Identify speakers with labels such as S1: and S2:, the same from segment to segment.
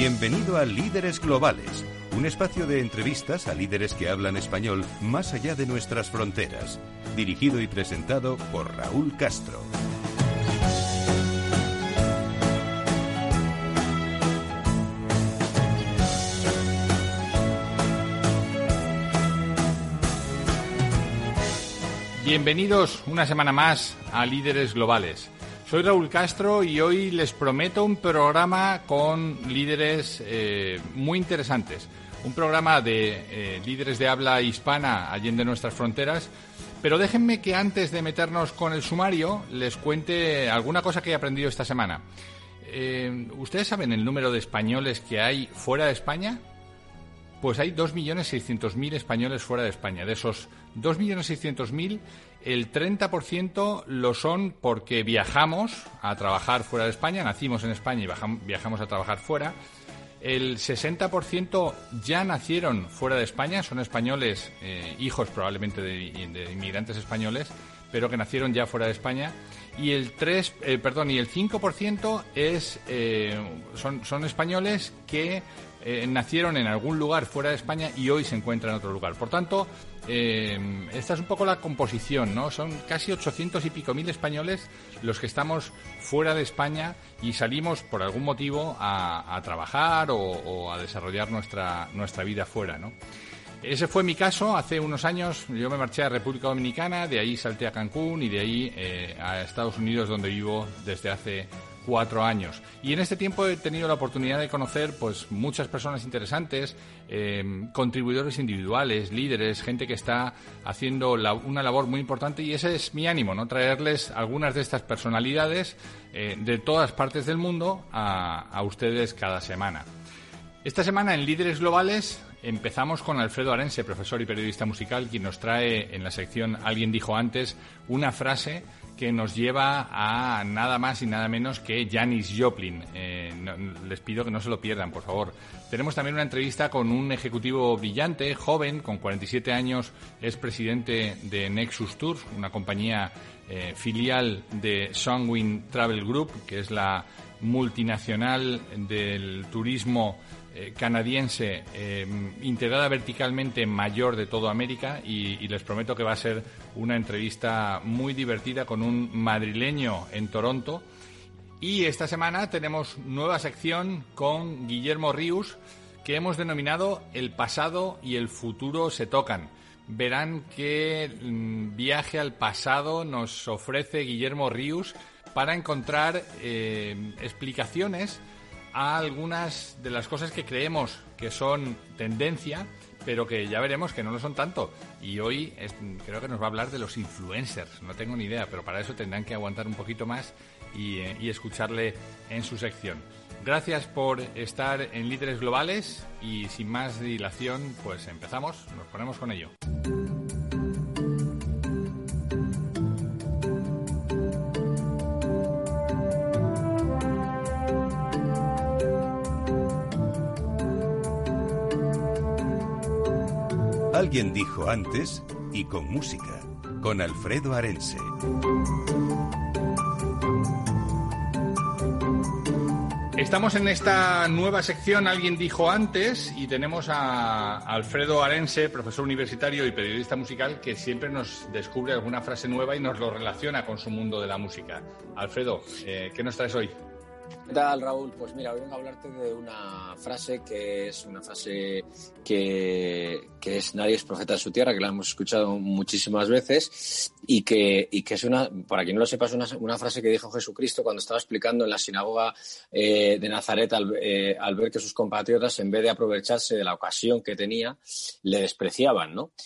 S1: Bienvenido a Líderes Globales, un espacio de entrevistas a líderes que hablan español más allá de nuestras fronteras. Dirigido y presentado por Raúl Castro.
S2: Bienvenidos una semana más a Líderes Globales. Soy Raúl Castro y hoy les prometo un programa con líderes muy interesantes. Un programa de líderes de habla hispana allende nuestras fronteras. Pero déjenme que antes de meternos con el sumario les cuente alguna cosa que he aprendido esta semana. ¿Ustedes saben el número de españoles que hay fuera de España? Pues hay 2.600.000 españoles fuera de España. De esos 2.600.000, el 30% lo son porque viajamos a trabajar fuera de España, nacimos en España y viajamos a trabajar fuera. El 60% ya nacieron fuera de España, son españoles, hijos probablemente de inmigrantes españoles, pero que nacieron ya fuera de España. Y el 5% son españoles que nacieron en algún lugar fuera de España y hoy se encuentran en otro lugar. Por tanto, esta es un poco la composición, ¿no? Son casi 800 y pico mil españoles los que estamos fuera de España y salimos por algún motivo a trabajar o a desarrollar nuestra vida fuera, ¿no? Ese fue mi caso. Hace unos años yo me marché a República Dominicana, de ahí salté a Cancún y de ahí a Estados Unidos, donde vivo desde hace 4 años. Y en este tiempo he tenido la oportunidad de conocer pues muchas personas interesantes, contribuidores individuales, líderes, gente que está haciendo una labor muy importante, y ese es mi ánimo, ¿no? Traerles algunas de estas personalidades de todas partes del mundo a ustedes cada semana. Esta semana en Líderes Globales empezamos con Alfredo Arense, profesor y periodista musical, quien nos trae en la sección Alguien dijo antes una frase que nos lleva a nada más y nada menos que Janis Joplin. Les pido que no se lo pierdan, por favor. Tenemos también una entrevista con un ejecutivo brillante, joven, con 47 años, es presidente de Nexus Tours, una compañía filial de Sunwing Travel Group, que es la multinacional del turismo canadiense, integrada verticalmente mayor de toda América, y les prometo que va a ser una entrevista muy divertida con un madrileño en Toronto. Y esta semana tenemos nueva sección con Guillermo Rius, que hemos denominado El pasado y el futuro se tocan. Verán qué viaje al pasado nos ofrece Guillermo Rius para encontrar explicaciones a algunas de las cosas que creemos que son tendencia, pero que ya veremos que no lo son tanto. Y hoy creo que nos va a hablar de los influencers. No tengo ni idea, pero para eso tendrán que aguantar un poquito más y escucharle en su sección. Gracias por estar en Líderes Globales y sin más dilación, pues empezamos, nos ponemos con ello.
S1: Alguien dijo antes y con música, con Alfredo Arense.
S2: Estamos en esta nueva sección Alguien dijo antes y tenemos a Alfredo Arense, profesor universitario y periodista musical, que siempre nos descubre alguna frase nueva y nos lo relaciona con su mundo de la música. Alfredo, ¿qué nos traes hoy?
S3: ¿Qué tal, Raúl? Pues mira, hoy vengo a hablarte de una frase que es una frase que es nadie es profeta en su tierra, que la hemos escuchado muchísimas veces y que es una, para quien no lo sepa, es una frase que dijo Jesucristo cuando estaba explicando en la sinagoga de Nazaret al ver que sus compatriotas, en vez de aprovecharse de la ocasión que tenía, le despreciaban, ¿no?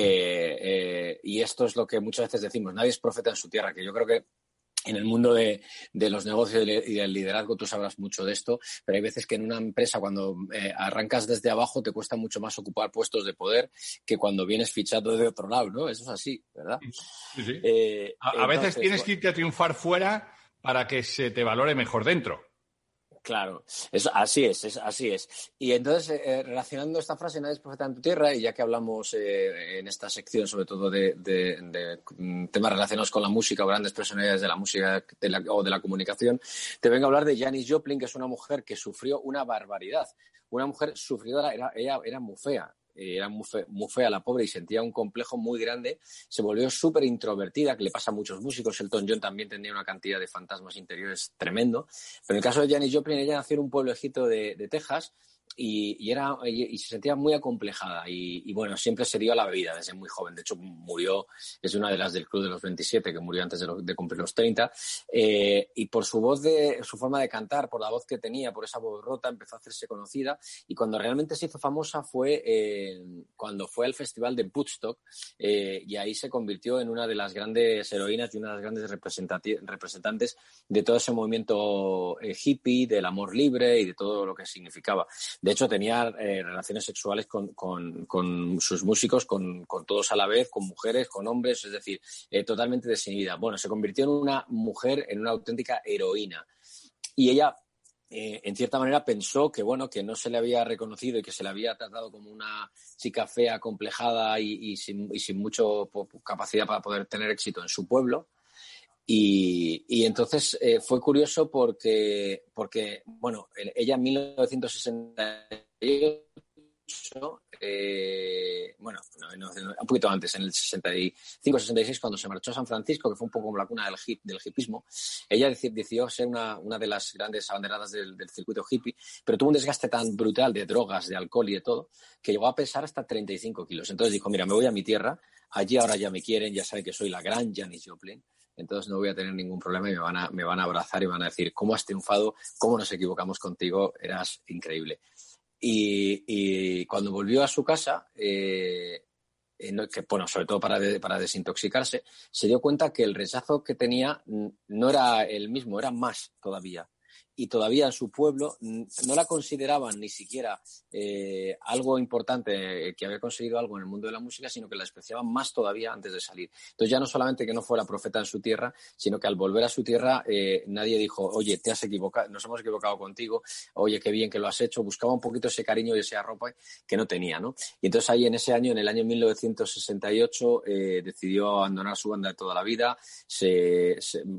S3: Y esto es lo que muchas veces decimos, nadie es profeta en su tierra, que yo creo que en el mundo de los negocios y del liderazgo tú sabrás mucho de esto, pero hay veces que en una empresa cuando arrancas desde abajo te cuesta mucho más ocupar puestos de poder que cuando vienes fichado de otro lado, ¿no? Eso es así, ¿verdad?
S2: Sí, sí. A veces tienes que irte a triunfar fuera para que se te valore mejor dentro.
S3: Claro, así es. Y entonces, relacionando esta frase, nadie es profeta en tu tierra, y ya que hablamos en esta sección sobre todo de temas relacionados con la música o grandes personalidades de la música o de la comunicación, te vengo a hablar de Janis Joplin, que es una mujer que sufrió una barbaridad. Una mujer sufridora, ella era muy fea. Era muy fea la pobre y sentía un complejo muy grande. Se volvió súper introvertida, que le pasa a muños músicos. Elton John también tenía una cantidad de fantasmas interiores tremendo. Pero en el caso de Janis Joplin, ella nació en un pueblecito de Texas y se sentía muy acomplejada y bueno, siempre se dio a la bebida desde muy joven. De hecho, murió, es una de las del Club de los 27, que murió antes de cumplir los 30. Y por su voz, su forma de cantar, por la voz que tenía, por esa voz rota, empezó a hacerse conocida. Y cuando realmente se hizo famosa fue cuando fue al festival de Woodstock, y ahí se convirtió en una de las grandes heroínas y una de las grandes representantes de todo ese movimiento hippie, del amor libre y de todo lo que significaba. De hecho, tenía relaciones sexuales con sus músicos, con todos a la vez, con mujeres, con hombres, es decir, totalmente desinhibida. Bueno, se convirtió en una mujer, en una auténtica heroína. Y ella, en cierta manera, pensó que, bueno, que no se le había reconocido y que se le había tratado como una chica fea, acomplejada y sin mucha capacidad para poder tener éxito en su pueblo. Y entonces fue curioso porque, bueno, ella en 1968, un poquito antes, en el 65-66, cuando se marchó a San Francisco, que fue un poco como la cuna del hippismo, ella decidió ser una de las grandes abanderadas del circuito hippie, pero tuvo un desgaste tan brutal de drogas, de alcohol y de todo, que llegó a pesar hasta 35 kilos. Entonces dijo, mira, me voy a mi tierra, allí ahora ya me quieren, ya saben que soy la gran Janis Joplin, entonces no voy a tener ningún problema y me van a abrazar y me van a decir, ¿cómo has triunfado? ¿Cómo nos equivocamos contigo? Eras increíble. Y cuando volvió a su casa, sobre todo para desintoxicarse, se dio cuenta que el rechazo que tenía no era el mismo, era más todavía. Y todavía en su pueblo no la consideraban ni siquiera algo importante, que había conseguido algo en el mundo de la música, sino que la despreciaban más todavía antes de salir. Entonces ya no solamente que no fuera profeta en su tierra, sino que al volver a su tierra nadie dijo, oye, te has equivocado, nos hemos equivocado contigo, oye, qué bien que lo has hecho. Buscaba un poquito ese cariño y ese arrope que no tenía, ¿no? Y entonces ahí en ese año, en el año 1968, decidió abandonar su banda de toda la vida, se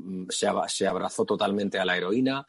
S3: abrazó totalmente a la heroína.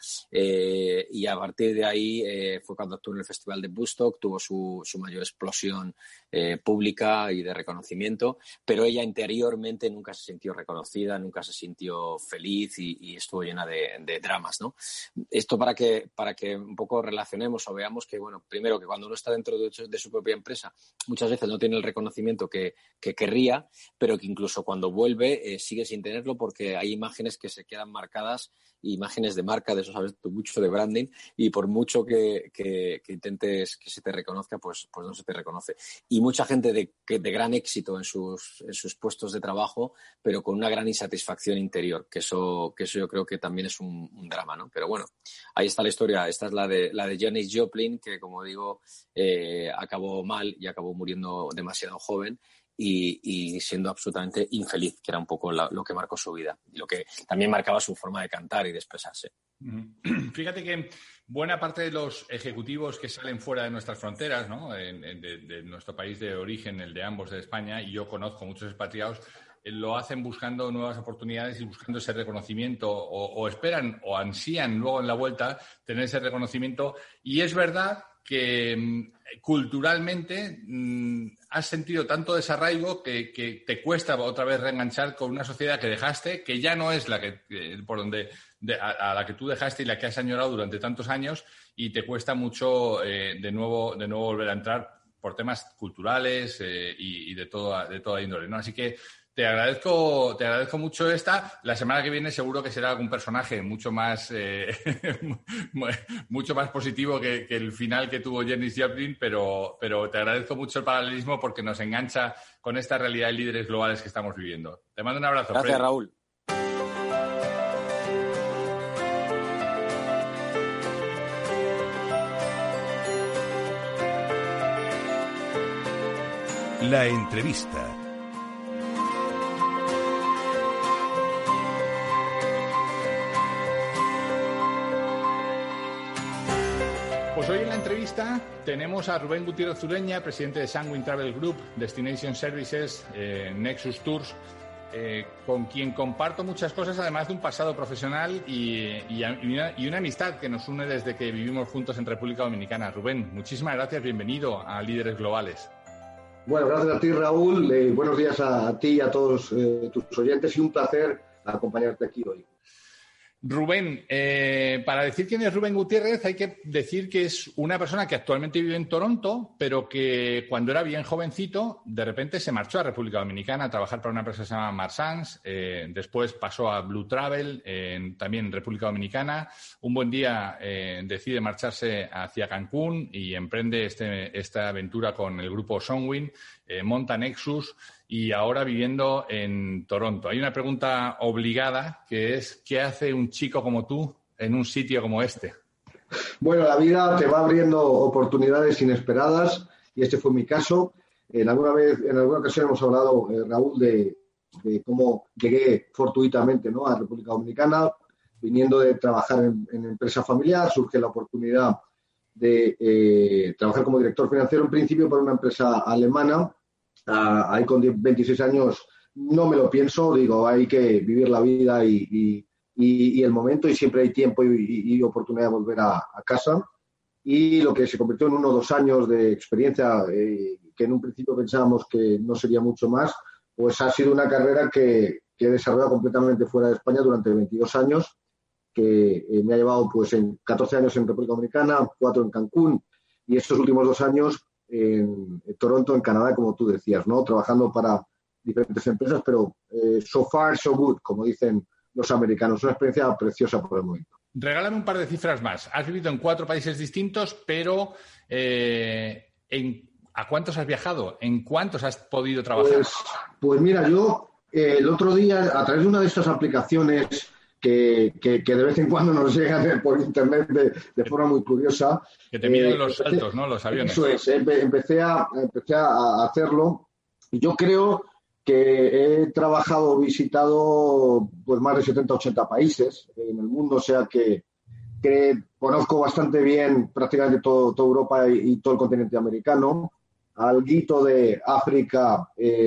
S3: Y a partir de ahí fue cuando actuó en el Festival de Woodstock, tuvo su mayor explosión pública y de reconocimiento, pero ella interiormente nunca se sintió reconocida, nunca se sintió feliz y estuvo llena de dramas, ¿no? Esto para que un poco relacionemos o veamos que, bueno, primero que cuando uno está dentro de su propia empresa, muchas veces no tiene el reconocimiento que querría, pero que incluso cuando vuelve sigue sin tenerlo porque hay imágenes que se quedan marcadas, imágenes de marca, de eso sabes tú mucho, de branding, y por mucho que intentes que se te reconozca, pues no se te reconoce. Y mucha gente de gran éxito en sus puestos de trabajo, pero con una gran insatisfacción interior, que eso yo creo que también es un drama, ¿no? Pero bueno, ahí está la historia. Esta es la de Janis Joplin, que como digo, acabó mal y acabó muriendo demasiado joven y siendo absolutamente infeliz, que era un poco lo que marcó su vida y lo que también marcaba su forma de cantar y de expresarse.
S2: Fíjate que buena parte de los ejecutivos que salen fuera de nuestras fronteras, ¿no? de nuestro país de origen, el de ambos, de España, y yo conozco muchos expatriados, lo hacen buscando nuevas oportunidades y buscando ese reconocimiento o esperan o ansían luego en la vuelta tener ese reconocimiento. Y es verdad que culturalmente has sentido tanto desarraigo que te cuesta otra vez reenganchar con una sociedad que dejaste, que ya no es la a la que tú dejaste y la que has añorado durante tantos años, y te cuesta mucho de nuevo volver a entrar por temas culturales y de toda índole, ¿no? Así que te agradezco mucho esta. La semana que viene seguro que será algún personaje mucho más positivo que el final que tuvo Janis Joplin, pero te agradezco mucho el paralelismo porque nos engancha con esta realidad de líderes globales que estamos viviendo. Te mando un abrazo.
S3: Gracias, Fred. Raúl.
S1: La entrevista.
S2: entrevista tenemos a Rubén Gutiérrez Zureña, presidente de Sanguine Travel Group, Destination Services, Nexus Tours, con quien comparto muchas cosas, además de un pasado profesional y una amistad que nos une desde que vivimos juntos en República Dominicana. Rubén, muchísimas gracias, bienvenido a Líderes Globales.
S4: Bueno, gracias a ti, Raúl. Buenos días a ti y a todos tus oyentes y un placer acompañarte aquí hoy.
S2: Rubén, para decir quién es Rubén Gutiérrez hay que decir que es una persona que actualmente vive en Toronto, pero que cuando era bien jovencito, de repente se marchó a República Dominicana a trabajar para una empresa que se llama Marsans, después pasó a Blue Travel, también en República Dominicana. Un buen día decide marcharse hacia Cancún y emprende esta aventura con el grupo Sanguine, monta Nexus y ahora viviendo en Toronto. Hay una pregunta obligada que es, ¿qué hace un chico como tú en un sitio como este?
S4: Bueno, la vida te va abriendo oportunidades inesperadas y este fue mi caso. En alguna ocasión hemos hablado, Raúl, de cómo llegué fortuitamente, ¿no?, a República Dominicana, viniendo de trabajar en empresa familiar. Surge la oportunidad de trabajar como director financiero, en principio para una empresa alemana. Ahí con 26 años no me lo pienso, digo, hay que vivir la vida y el momento, y siempre hay tiempo y oportunidad de volver a casa. Y lo que se convirtió en 1 o 2 años de experiencia, que en un principio pensábamos que no sería mucho más, pues ha sido una carrera que he desarrollado completamente fuera de España durante 22 años, que me ha llevado pues en 14 años en República Dominicana, 4 en Cancún y estos últimos 2 años en Toronto, en Canadá, como tú decías, ¿no?, trabajando para diferentes empresas, pero so far, so good, como dicen los americanos. Una experiencia preciosa por el momento.
S2: Regálame un par de cifras más. Has vivido en 4 países distintos, pero ¿a cuántos has viajado? ¿En cuántos has podido trabajar?
S4: Pues mira, yo el otro día, a través de una de estas aplicaciones que de vez en cuando nos llegan por internet de forma muy curiosa.
S2: Que te miden los saltos, ¿no?, los aviones.
S4: Eso es, empecé a hacerlo. Y yo creo que he trabajado, visitado pues más de 70, 80 países en el mundo, o sea que conozco bastante bien prácticamente toda Europa y todo el continente americano, alguito de África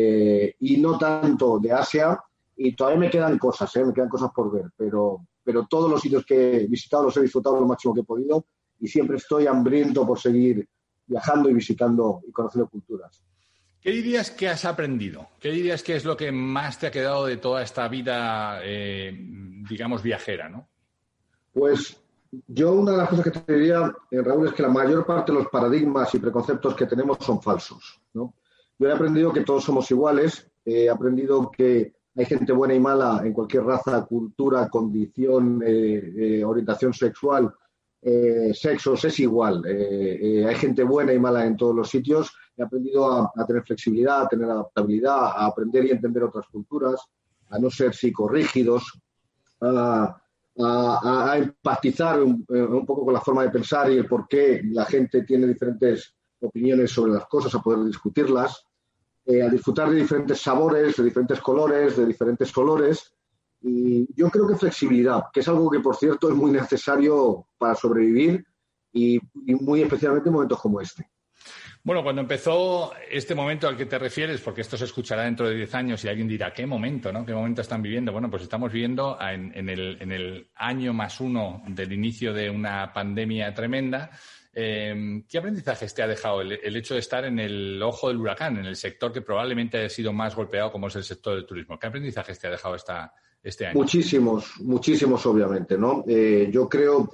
S4: y no tanto de Asia. Y todavía me quedan cosas por ver, pero todos los sitios que he visitado los he disfrutado lo máximo que he podido y siempre estoy hambriento por seguir viajando y visitando y conociendo culturas.
S2: ¿Qué dirías que has aprendido? ¿Qué dirías que es lo que más te ha quedado de toda esta vida, digamos, viajera, ¿no?
S4: Pues yo una de las cosas que te diría, Raúl, es que la mayor parte de los paradigmas y preconceptos que tenemos son falsos, ¿no? Yo he aprendido que todos somos iguales, he aprendido que hay gente buena y mala en cualquier raza, cultura, condición, orientación sexual, sexos, es igual. Hay gente buena y mala en todos los sitios. He aprendido a tener flexibilidad, a tener adaptabilidad, a aprender y entender otras culturas, a no ser psicorrígidos, a empatizar un poco con la forma de pensar y el por qué la gente tiene diferentes opiniones sobre las cosas, a poder discutirlas. A disfrutar de diferentes sabores, de diferentes colores, de diferentes olores. Y yo creo que flexibilidad, que es algo que, por cierto, es muy necesario para sobrevivir y muy especialmente en momentos como este.
S2: Bueno, cuando empezó este momento al que te refieres, porque esto se escuchará dentro de 10 años y alguien dirá, ¿qué momento, no? ¿Qué momento están viviendo? Bueno, pues estamos viviendo en el año +1 del inicio de una pandemia tremenda. ¿Qué aprendizajes te ha dejado el hecho de estar en el ojo del huracán, en el sector que probablemente haya sido más golpeado, como es el sector del turismo? ¿Qué aprendizajes te ha dejado este año?
S4: Muchísimos, obviamente, ¿no? Yo creo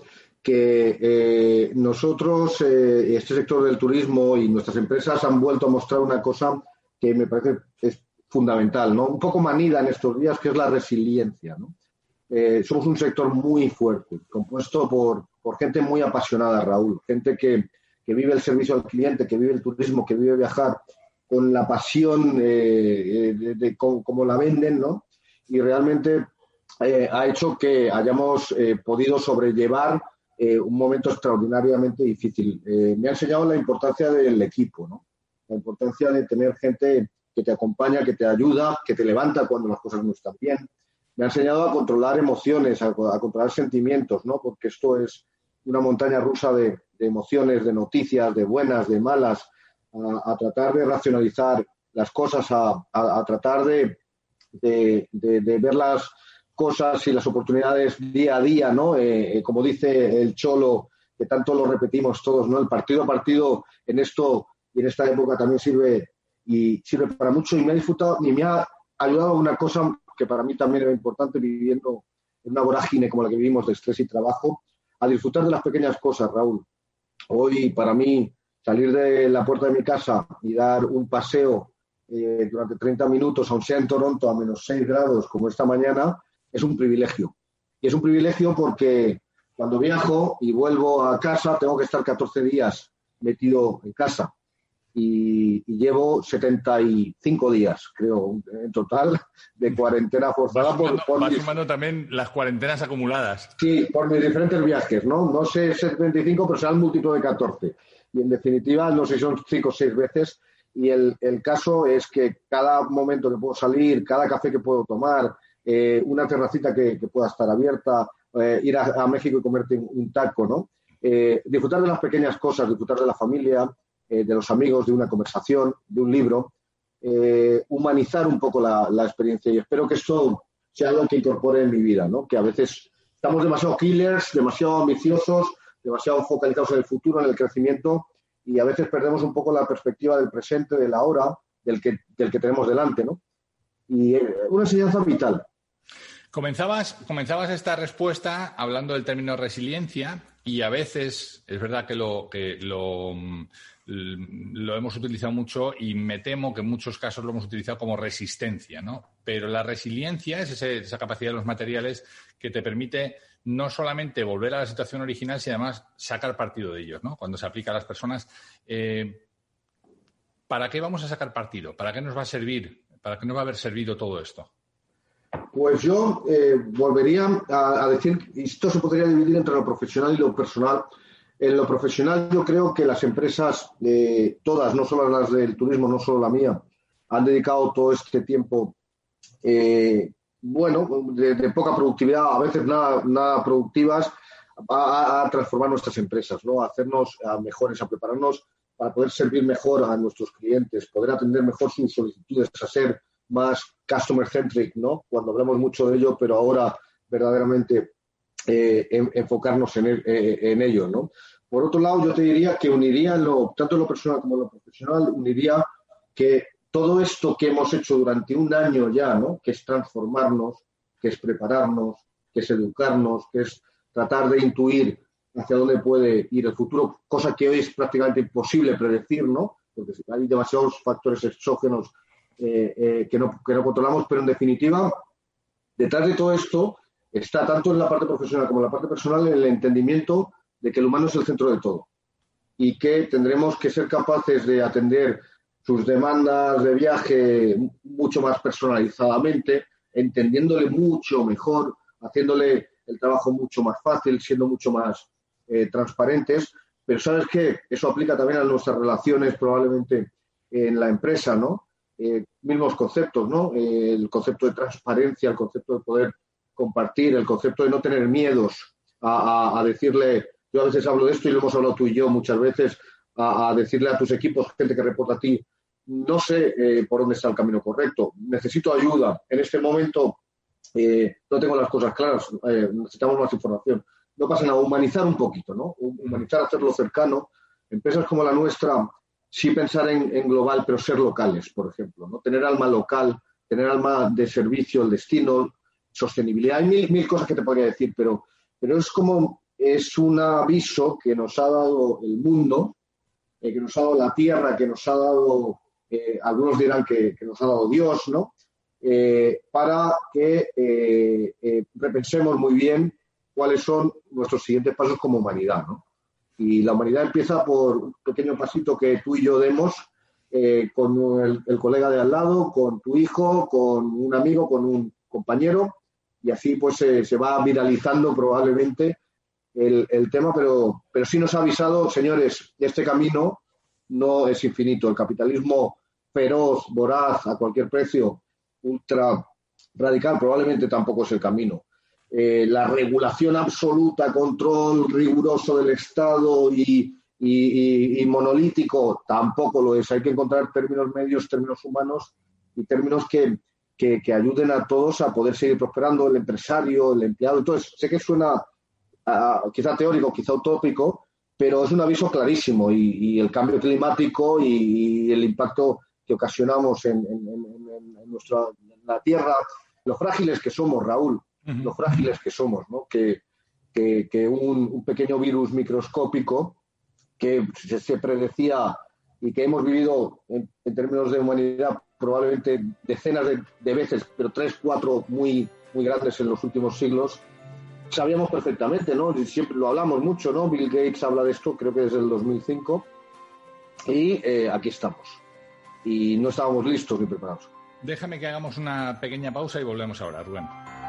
S4: que nosotros, este sector del turismo y nuestras empresas han vuelto a mostrar una cosa que me parece es fundamental, ¿no? Un poco manida en estos días, que es la resiliencia, ¿no? Somos un sector muy fuerte, compuesto por gente muy apasionada, Raúl, gente que vive el servicio al cliente, que vive el turismo, que vive viajar con la pasión de cómo la venden, ¿no? Y realmente ha hecho que hayamos podido sobrellevar un momento extraordinariamente difícil. Me ha enseñado la importancia del equipo, ¿no? La importancia de tener gente que te acompaña, que te ayuda, que te levanta cuando las cosas no están bien. Me ha enseñado a controlar emociones, a controlar sentimientos, ¿no? Porque esto es una montaña rusa de emociones, de noticias, de buenas, de malas, a tratar de racionalizar las cosas, a tratar de ver las cosas y las oportunidades día a día, ¿no? Como dice el Cholo, que tanto lo repetimos todos, ¿no? El partido a partido en esto y en esta época también sirve para mucho, y me ha disfrutado y me ha ayudado a una cosa que para mí también era importante, viviendo en una vorágine como la que vivimos de estrés y trabajo, a disfrutar de las pequeñas cosas, Raúl. Hoy, para mí, salir de la puerta de mi casa y dar un paseo durante 30 minutos, aun sea en Toronto, a menos 6 grados, como esta mañana, es un privilegio. Y es un privilegio porque cuando viajo y vuelvo a casa, tengo que estar 14 días metido en casa. Y llevo 75 días, creo, en total, de cuarentena forzada.
S2: Vas sumando también las cuarentenas acumuladas.
S4: Sí, por mis diferentes viajes, ¿no? No sé 75, pero será el múltiplo de 14. Y en definitiva, no sé si son 5 o 6 veces. Y el caso es que cada momento que puedo salir, cada café que puedo tomar, una terracita que pueda estar abierta, ir a México y comerte un taco, ¿no? Disfrutar de las pequeñas cosas, disfrutar de la familia, de los amigos, de una conversación, de un libro, humanizar un poco la experiencia, y espero que esto sea algo que incorpore en mi vida, ¿no? Que a veces estamos demasiado killers, demasiado ambiciosos, demasiado focalizados en el futuro, en el crecimiento, y a veces perdemos un poco la perspectiva del presente, del ahora, del que tenemos delante, ¿no? Y una enseñanza vital.
S2: Comenzabas esta respuesta hablando del término resiliencia, y a veces es verdad que lo hemos utilizado mucho, y me temo que en muchos casos lo hemos utilizado como resistencia, ¿no? Pero la resiliencia es esa capacidad de los materiales que te permite no solamente volver a la situación original, sino además sacar partido de ellos, ¿no? Cuando se aplica a las personas, ¿para qué vamos a sacar partido? ¿Para qué nos va a servir? ¿Para qué nos va a haber servido todo esto?
S4: Pues yo volvería a decir, esto se podría dividir entre lo profesional y lo personal. En lo profesional, yo creo que las empresas, todas, no solo las del turismo, no solo la mía, han dedicado todo este tiempo, de poca productividad, a veces nada productivas, a transformar nuestras empresas, ¿no? A hacernos mejores, a prepararnos para poder servir mejor a nuestros clientes, poder atender mejor sus solicitudes, a ser más customer-centric, ¿no? Cuando hablamos mucho de ello, pero ahora verdaderamente enfocarnos en ello, ¿no? Por otro lado, yo te diría que uniría, tanto en lo personal como en lo profesional, uniría que todo esto que hemos hecho durante un año ya, ¿no? Que es transformarnos, que es prepararnos, que es educarnos, que es tratar de intuir hacia dónde puede ir el futuro, cosa que hoy es prácticamente imposible predecir, ¿no? Porque hay demasiados factores exógenos que no controlamos, pero en definitiva, detrás de todo esto está, tanto en la parte profesional como en la parte personal, el entendimiento de que el humano es el centro de todo y que tendremos que ser capaces de atender sus demandas de viaje mucho más personalizadamente, entendiéndole mucho mejor, haciéndole el trabajo mucho más fácil, siendo mucho más transparentes. Pero ¿sabes qué? Eso aplica también a nuestras relaciones probablemente en la empresa, ¿no? Mismos conceptos, ¿no? El concepto de transparencia, el concepto de poder compartir, el concepto de no tener miedos a decirle, yo a veces hablo de esto y lo hemos hablado tú y yo muchas veces, a decirle a tus equipos, gente que reporta a ti, no sé por dónde está el camino correcto, necesito ayuda, en este momento no tengo las cosas claras, necesitamos más información. No pasa nada, humanizar un poquito, ¿no? Humanizar, hacerlo cercano. Empresas como la nuestra, sí pensar en global, pero ser locales, por ejemplo, ¿no? Tener alma local, tener alma de servicio, el destino, sostenibilidad. Hay mil cosas que te podría decir, pero es un aviso que nos ha dado el mundo, que nos ha dado la tierra, que nos ha dado, algunos dirán que nos ha dado Dios, ¿no? Para que repensemos muy bien cuáles son nuestros siguientes pasos como humanidad, ¿no? Y la humanidad empieza por un pequeño pasito que tú y yo demos con el colega de al lado, con tu hijo, con un amigo, con un compañero, y así pues se va viralizando probablemente el tema, pero sí nos ha avisado, señores, este camino no es infinito. El capitalismo feroz, voraz, a cualquier precio, ultra radical, probablemente tampoco es el camino. la regulación absoluta, control riguroso del Estado y monolítico, tampoco lo es. Hay que encontrar términos medios, términos humanos y términos que ayuden a todos a poder seguir prosperando, el empresario, el empleado. Entonces, sé que suena quizá teórico, quizá utópico, pero es un aviso clarísimo y el cambio climático y el impacto que ocasionamos en la Tierra, lo frágiles que somos, Raúl, lo frágiles que somos, ¿no? Que un pequeño virus microscópico que se predecía y que hemos vivido en términos de humanidad probablemente decenas de veces, pero 3, 4 muy, muy grandes en los últimos siglos, sabíamos perfectamente, ¿no? Siempre lo hablamos mucho, ¿no? Bill Gates habla de esto, creo que desde el 2005, y aquí estamos. Y no estábamos listos ni preparados.
S2: Déjame que hagamos una pequeña pausa y volvemos ahora, Rubén.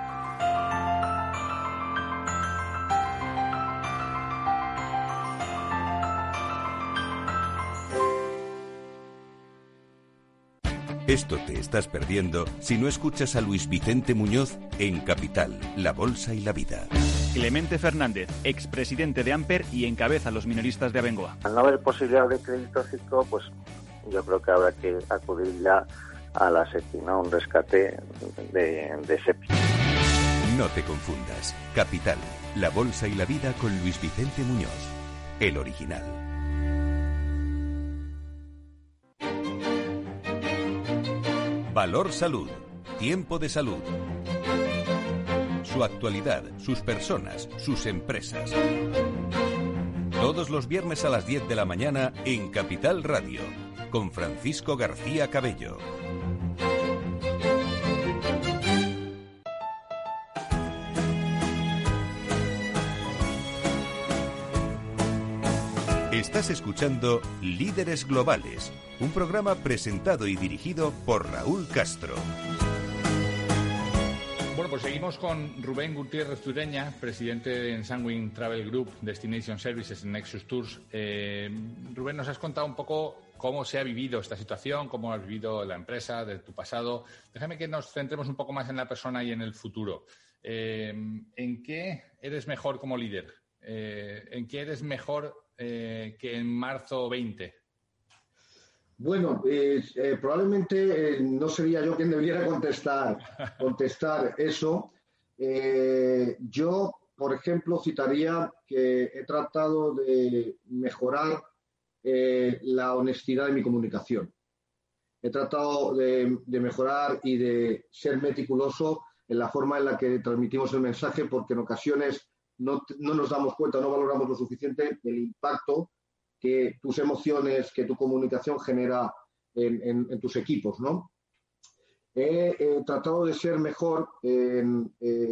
S1: Esto te estás perdiendo si no escuchas a Luis Vicente Muñoz en Capital, La Bolsa y la Vida.
S5: Clemente Fernández, expresidente de Amper y encabeza los minoristas de Abengoa.
S6: Al no haber posibilidad de crédito cíclico, pues yo creo que habrá que acudir ya a la SEPI, ¿no? Un rescate de SEPI.
S1: No te confundas. Capital, La Bolsa y la Vida con Luis Vicente Muñoz, el original. Valor Salud. Tiempo de salud. Su actualidad, sus personas, sus empresas. Todos los viernes a las 10 de la mañana en Capital Radio, con Francisco García Cabello. Estás escuchando Líderes Globales, un programa presentado y dirigido por Raúl Castro.
S2: Bueno, pues seguimos con Rubén Gutiérrez Tureña, presidente de Sanguine Travel Group, Destination Services en Nexus Tours. Rubén, nos has contado un poco cómo se ha vivido esta situación, cómo has vivido la empresa de tu pasado. Déjame que nos centremos un poco más en la persona y en el futuro. ¿En qué eres mejor como líder? ¿En qué eres mejor que en marzo 20?
S4: Bueno, probablemente no sería yo quien debiera contestar eso. Yo, por ejemplo, citaría que he tratado de mejorar la honestidad de mi comunicación. He tratado de mejorar y de ser meticuloso en la forma en la que transmitimos el mensaje, porque en ocasiones no nos damos cuenta, no valoramos lo suficiente del impacto que tus emociones, que tu comunicación genera en tus equipos, ¿no? He tratado de ser mejor en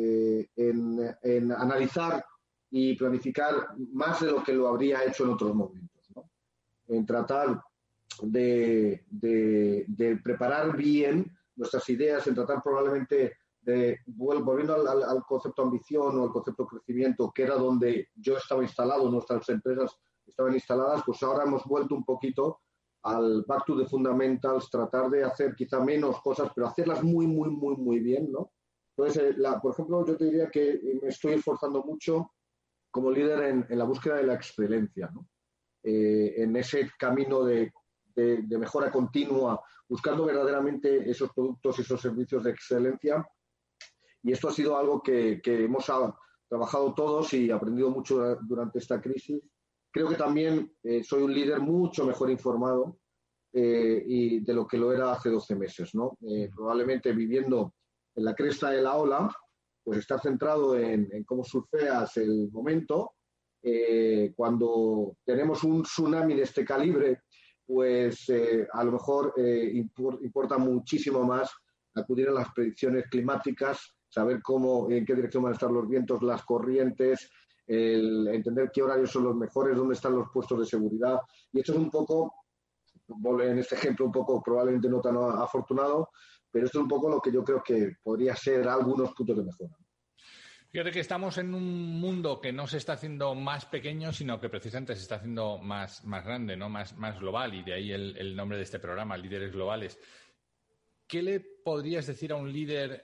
S4: analizar y planificar más de lo que lo habría hecho en otros momentos, ¿no? En tratar de preparar bien nuestras ideas, en tratar probablemente volviendo al concepto ambición o al concepto crecimiento, que era donde yo estaba instalado, nuestras empresas estaban instaladas, pues ahora hemos vuelto un poquito al back to the fundamentals, tratar de hacer quizá menos cosas, pero hacerlas muy, muy, muy, muy bien, ¿no? Entonces, por ejemplo, yo te diría que me estoy esforzando mucho como líder en la búsqueda de la excelencia, ¿no? En ese camino de mejora continua, buscando verdaderamente esos productos y esos servicios de excelencia. Y esto ha sido algo que hemos trabajado todos y aprendido mucho durante esta crisis. Creo que también soy un líder mucho mejor informado y de lo que lo era hace 12 meses, ¿no? Probablemente viviendo en la cresta de la ola, pues estar centrado en cómo surfeas el momento. Cuando tenemos un tsunami de este calibre, pues a lo mejor importa muchísimo más acudir a las predicciones climáticas, saber en qué dirección van a estar los vientos, las corrientes, entender qué horarios son los mejores, dónde están los puestos de seguridad. Y esto es un poco, en este ejemplo un poco probablemente no tan afortunado, pero esto es un poco lo que yo creo que podría ser algunos puntos de mejora.
S2: Fíjate que estamos en un mundo que no se está haciendo más pequeño, sino que precisamente se está haciendo más grande, ¿no? Más global, y de ahí el nombre de este programa, Líderes Globales. ¿Qué le podrías decir a un líder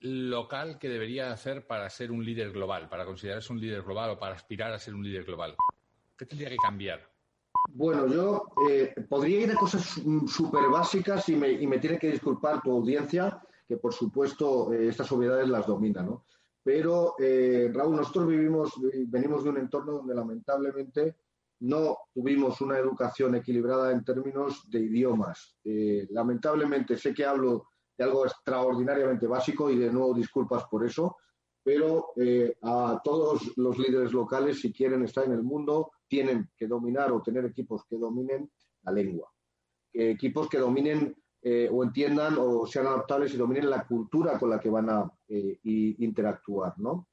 S2: local que debería hacer para ser un líder global, para considerarse un líder global o para aspirar a ser un líder global? ¿Qué tendría que cambiar?
S4: Bueno, yo podría ir a cosas súper básicas y me tiene que disculpar tu audiencia, que por supuesto estas obviedades las domina, ¿no? Pero, Raúl, nosotros venimos de un entorno donde lamentablemente no tuvimos una educación equilibrada en términos de idiomas. Lamentablemente sé que hablo de algo extraordinariamente básico y de nuevo disculpas por eso, pero a todos los líderes locales, si quieren estar en el mundo, tienen que dominar o tener equipos que dominen la lengua, equipos que dominen o entiendan o sean adaptables y dominen la cultura con la que van a interactuar, ¿no?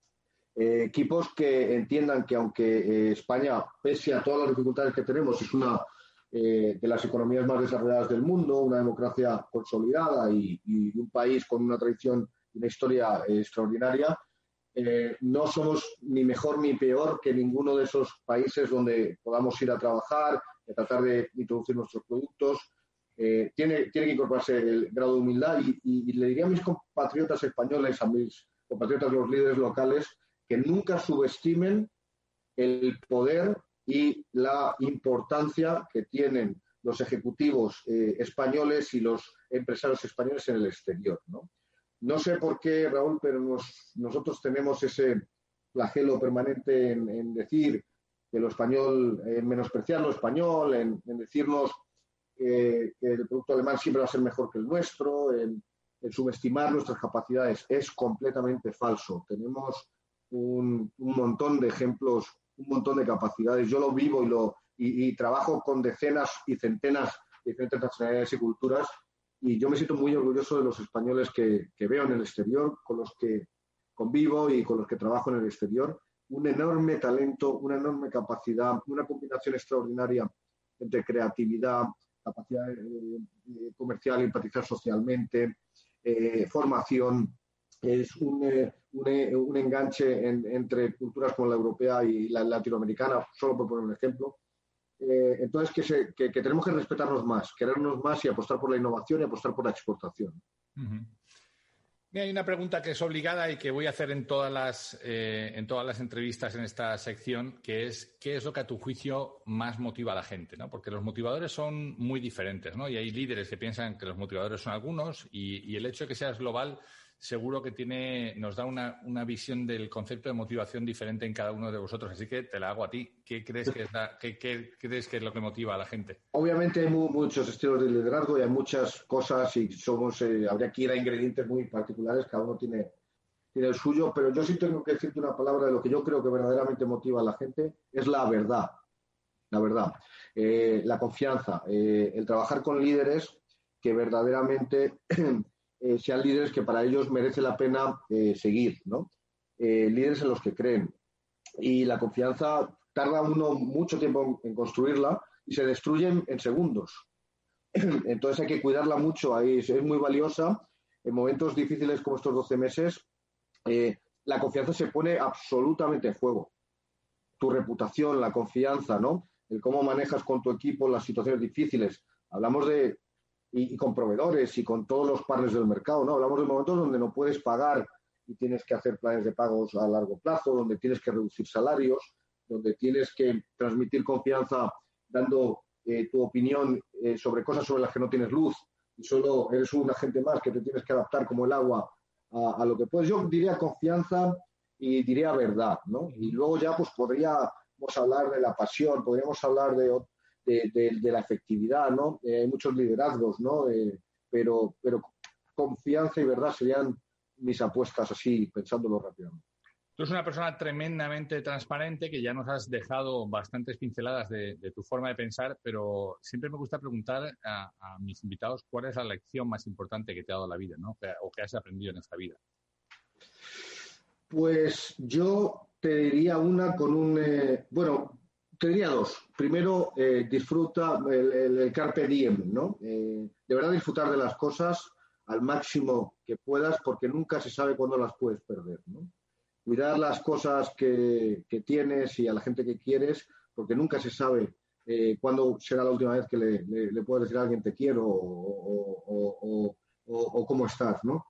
S4: Equipos que entiendan que aunque España, pese a todas las dificultades que tenemos, es una de las economías más desarrolladas del mundo, una democracia consolidada y un país con una tradición y una historia extraordinaria, no somos ni mejor ni peor que ninguno de esos países donde podamos ir a trabajar, a tratar de introducir nuestros productos. Tiene que incorporarse el grado de humildad y le diría a mis compatriotas españoles, a mis compatriotas los líderes locales, que nunca subestimen el poder y la importancia que tienen los ejecutivos españoles y los empresarios españoles en el exterior, ¿no? No sé por qué, Raúl, pero nosotros tenemos ese flagelo permanente en decir que lo español, en menospreciar lo español, en decirnos que el producto alemán siempre va a ser mejor que el nuestro, en subestimar nuestras capacidades. Es completamente falso. Tenemos un montón de ejemplos, un montón de capacidades. Yo lo vivo y trabajo con decenas y centenas de diferentes nacionalidades y culturas, y yo me siento muy orgulloso de los españoles que veo en el exterior, con los que convivo y con los que trabajo en el exterior. Un enorme talento, una enorme capacidad, una combinación extraordinaria entre creatividad, capacidad comercial, empatizar socialmente, formación. Es un enganche entre culturas como la europea y la latinoamericana, solo por poner un ejemplo. Entonces, que tenemos que respetarnos más, querernos más y apostar por la innovación y apostar por la exportación.
S2: Uh-huh. Hay una pregunta que es obligada y que voy a hacer en todas las entrevistas en esta sección, que es ¿qué es lo que a tu juicio más motiva a la gente, ¿no? Porque los motivadores son muy diferentes, ¿no? Y hay líderes que piensan que los motivadores son algunos y el hecho de que seas global seguro que nos da una visión del concepto de motivación diferente en cada uno de vosotros. Así que te la hago a ti. ¿Qué crees que es lo que motiva a la gente?
S4: Obviamente hay muchos estilos de liderazgo y hay muchas cosas y habría que ir a ingredientes muy particulares, cada uno tiene el suyo, pero yo sí tengo que decirte una palabra de lo que yo creo que verdaderamente motiva a la gente, es la verdad. La verdad. La confianza, el trabajar con líderes que verdaderamente sean líderes que para ellos merece la pena seguir, ¿no? Líderes en los que creen. Y la confianza tarda uno mucho tiempo en construirla y se destruye en segundos. Entonces hay que cuidarla mucho, es muy valiosa. En momentos difíciles como estos 12 meses, la confianza se pone absolutamente en juego. Tu reputación, la confianza, ¿no? El cómo manejas con tu equipo las situaciones difíciles. Hablamos y con proveedores y con todos los partners del mercado, ¿no? Hablamos de momentos donde no puedes pagar y tienes que hacer planes de pagos a largo plazo, donde tienes que reducir salarios, donde tienes que transmitir confianza dando tu opinión sobre cosas sobre las que no tienes luz y solo eres un agente más que te tienes que adaptar como el agua a lo que puedes. Yo diría confianza y diría verdad, ¿no? Y luego ya pues podríamos hablar de la pasión, podríamos hablar de la efectividad, ¿no? Hay muchos liderazgos, ¿no? Pero confianza y verdad serían mis apuestas así, pensándolo rápidamente.
S2: Tú eres una persona tremendamente transparente que ya nos has dejado bastantes pinceladas de tu forma de pensar, pero siempre me gusta preguntar a mis invitados cuál es la lección más importante que te ha dado la vida, ¿no? O que has aprendido en esta vida.
S4: Pues yo te diría una con te diría dos. Primero, disfruta el carpe diem, ¿no? De verdad disfrutar de las cosas al máximo que puedas porque nunca se sabe cuándo las puedes perder, ¿no? Cuidar las cosas que tienes y a la gente que quieres porque nunca se sabe cuándo será la última vez que le puedes decir a alguien te quiero o cómo estás, ¿no?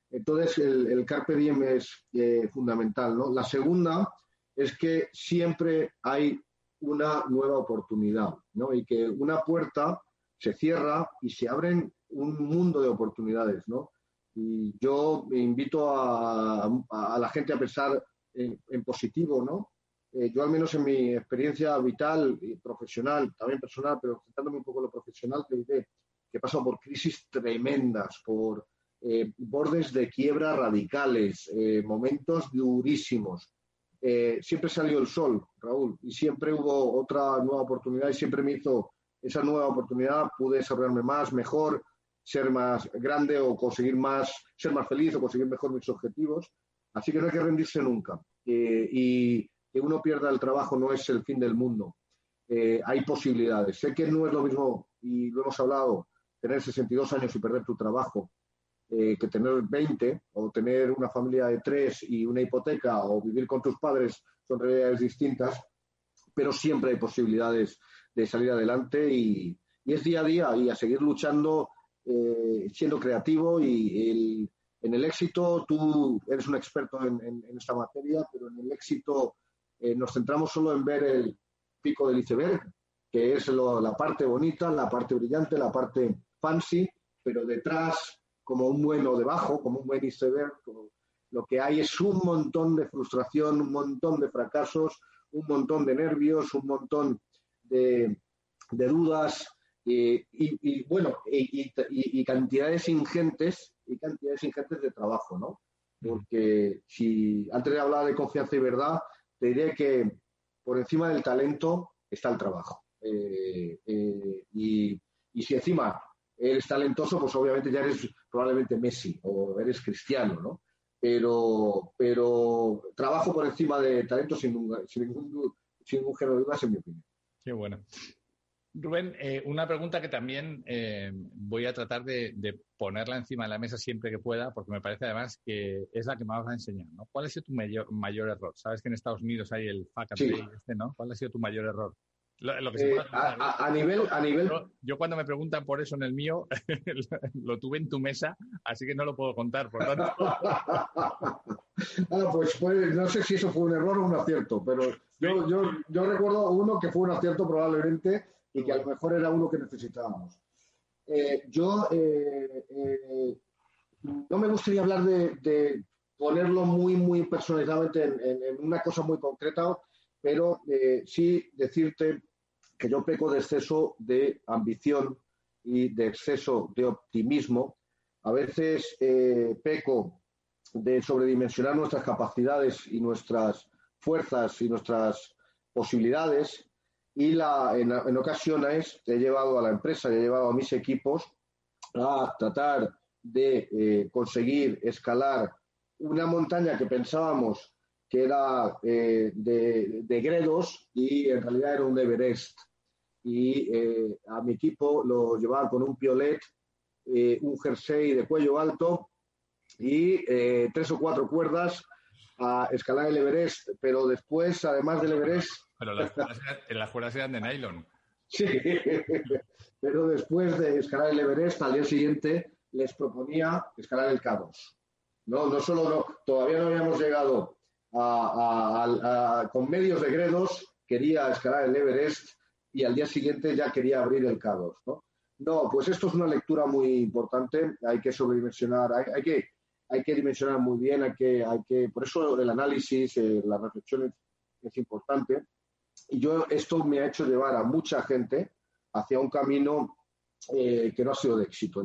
S4: Entonces, el carpe diem es fundamental, ¿no? La segunda es que siempre hay una nueva oportunidad, ¿no? Y que una puerta se cierra y se abren un mundo de oportunidades, ¿no? Y yo invito a la gente a pensar en positivo, ¿no? Yo, al menos en mi experiencia vital y profesional, también personal, pero centrándome un poco en lo profesional, te diré que he pasado por crisis tremendas, por bordes de quiebra radicales, momentos durísimos. Siempre salió el sol, Raúl, y siempre hubo otra nueva oportunidad y siempre me hizo esa nueva oportunidad, pude desarrollarme más, mejor, ser más grande o conseguir más, ser más feliz o conseguir mejor mis objetivos. Así que no hay que rendirse nunca. Y que uno pierda el trabajo no es el fin del mundo. Hay posibilidades. Sé que no es lo mismo, y lo hemos hablado, tener 62 años y perder tu trabajo, que tener 20 o tener una familia de 3 y una hipoteca o vivir con tus padres, son realidades distintas, pero siempre hay posibilidades de salir adelante y es día a día y a seguir luchando, siendo creativo y en el éxito, tú eres un experto en esta materia, pero en el éxito nos centramos solo en ver el pico del iceberg, que es la parte bonita, la parte brillante, la parte fancy, pero detrás, como un buen o debajo, como un buen iceberg, lo que hay es un montón de frustración, un montón de fracasos, un montón de nervios, un montón de dudas y cantidades ingentes de trabajo, ¿no? Porque si antes de hablar de confianza y verdad, te diré que por encima del talento está el trabajo. Y si encima eres talentoso, pues obviamente ya eres probablemente Messi o eres Cristiano, ¿no? Pero trabajo por encima de talento sin ningún género de dudas, en mi opinión.
S2: Qué bueno. Rubén, una pregunta que también voy a tratar de ponerla encima de la mesa siempre que pueda, porque me parece además que es la que me vas a enseñar, ¿no? ¿Cuál ha sido tu mayor error? Sabes que en Estados Unidos hay el fuck and pay, ¿no? ¿Cuál ha sido tu mayor error? Lo que se puede
S4: a nivel...
S2: Yo cuando me preguntan por eso en el mío, lo tuve en tu mesa, así que no lo puedo contar, por tanto.
S4: Pues no sé si eso fue un error o un acierto, pero yo recuerdo uno que fue un acierto probablemente y que a lo mejor era uno que necesitábamos. No me gustaría hablar de ponerlo muy, muy personalizadamente en una cosa muy concreta, pero sí decirte que yo peco de exceso de ambición y de exceso de optimismo. A veces peco de sobredimensionar nuestras capacidades y nuestras fuerzas y nuestras posibilidades y en ocasiones he llevado a la empresa, he llevado a mis equipos a tratar de conseguir escalar una montaña que pensábamos que era de Gredos y en realidad era un Everest. Y a mi equipo lo llevaba con un piolet, un jersey de cuello alto y 3 o 4 cuerdas a escalar el Everest, pero después, además del Everest...
S2: Pero las cuerdas eran de nylon.
S4: Sí, pero después de escalar el Everest, al día siguiente les proponía escalar el K2. Todavía no habíamos llegado con medios de Gredos, quería escalar el Everest y al día siguiente ya quería abrir el K2, ¿no? Pues esto es una lectura muy importante, hay que sobredimensionar, hay que dimensionar muy bien, por eso el análisis, la reflexión es importante. Y esto me ha hecho llevar a mucha gente hacia un camino que no ha sido de éxito en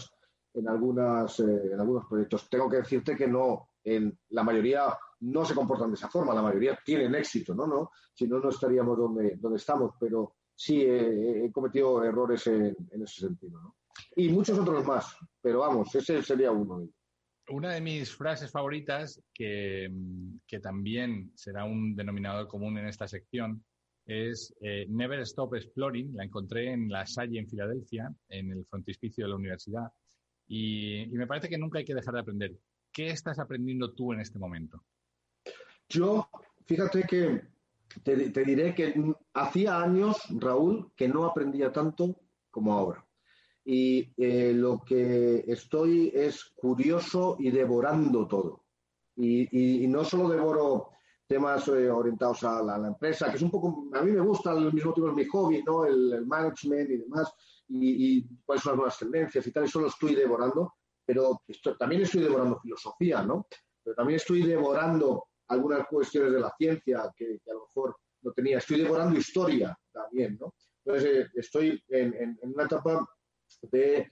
S4: algunos proyectos. Tengo que decirte que en la mayoría no se comportan de esa forma, la mayoría tienen éxito, ¿no? Si no estaríamos donde estamos, pero sí he cometido errores en ese sentido, ¿no? Y muchos otros más, pero vamos, ese sería uno de ellos.
S2: Una de mis frases favoritas, que también será un denominador común en esta sección, es Never Stop Exploring. La encontré en La Salle, en Filadelfia, en el frontispicio de la universidad. Y me parece que nunca hay que dejar de aprender. ¿Qué estás aprendiendo tú en este momento?
S4: Yo, fíjate que te diré que hacía años, Raúl, que no aprendía tanto como ahora. y lo que estoy es curioso y devorando todo. Y no solo devoro temas orientados a la empresa, que es un poco, a mí me gusta, al mismo tiempo es mi hobby, ¿no? El management y demás, y cuáles son las nuevas tendencias y tal, eso lo estoy devorando, pero también estoy devorando filosofía, ¿no? Pero también estoy devorando algunas cuestiones de la ciencia que a lo mejor no tenía, estoy devorando historia también, ¿no? Entonces estoy en una etapa de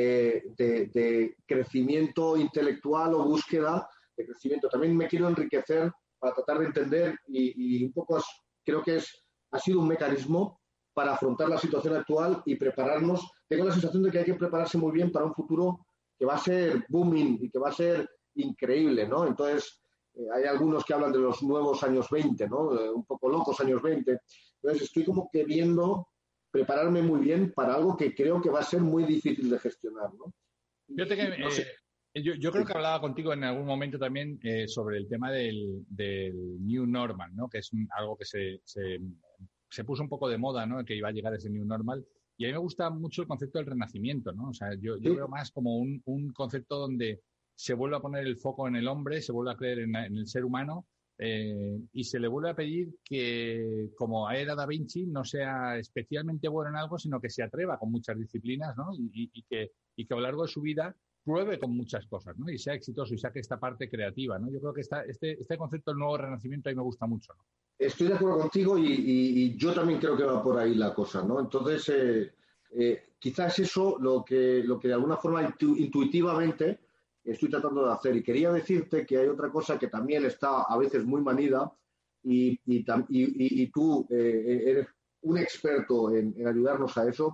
S4: crecimiento intelectual o búsqueda de crecimiento. También me quiero enriquecer para tratar de entender y un poco creo que ha sido un mecanismo para afrontar la situación actual y prepararnos. Tengo la sensación de que hay que prepararse muy bien para un futuro que va a ser booming y que va a ser increíble, ¿no? Entonces, hay algunos que hablan de los nuevos años 20, ¿no? Un poco locos años 20. Entonces, estoy como queriendo prepararme muy bien para algo que creo que va a ser muy difícil de gestionar, ¿no?
S2: Fíjate que no sé. Yo creo que hablaba contigo en algún momento también sobre el tema del New Normal, ¿no? Que es algo que se puso un poco de moda, ¿no? Que iba a llegar ese New Normal. Y a mí me gusta mucho el concepto del renacimiento, ¿no? O sea, yo veo más como un concepto donde se vuelve a poner el foco en el hombre, se vuelve a creer en el ser humano y se le vuelve a pedir que, como a Era Da Vinci, no sea especialmente bueno en algo, sino que se atreva con muchas disciplinas, ¿no? Y que a lo largo de su vida pruebe con muchas cosas, ¿no? Y sea exitoso y saque esta parte creativa, ¿no? Yo creo que este concepto del nuevo renacimiento a mí me gusta mucho, ¿no?
S4: Estoy de acuerdo contigo y yo también creo que va por ahí la cosa, ¿no? Entonces, quizás eso lo que de alguna forma intuitivamente estoy tratando de hacer. Y quería decirte que hay otra cosa que también está a veces muy manida y tú eres un experto en ayudarnos a eso,